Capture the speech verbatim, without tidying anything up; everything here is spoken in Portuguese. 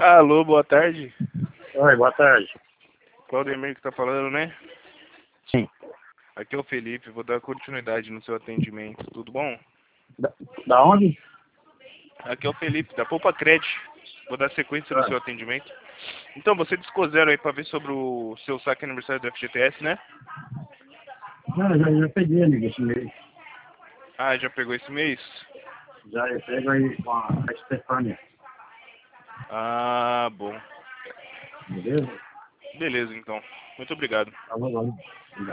Alô, boa tarde. Oi, boa tarde. Claudemir que tá falando, né? Sim. Aqui é o Felipe, vou dar continuidade no seu atendimento, tudo bom? Da, da onde? Aqui é o Felipe, da Poupa Cred. Vou dar sequência no Ah, seu atendimento. Então, você discou zero aí pra ver sobre o seu saque aniversário do F G T S, né? não, já, já peguei, amigo, esse mês. Ah, já pegou esse mês? Já eu pego aí com a Estefânia. Ah, bom. Beleza? Beleza, então. Muito obrigado. Tá bom, vamos.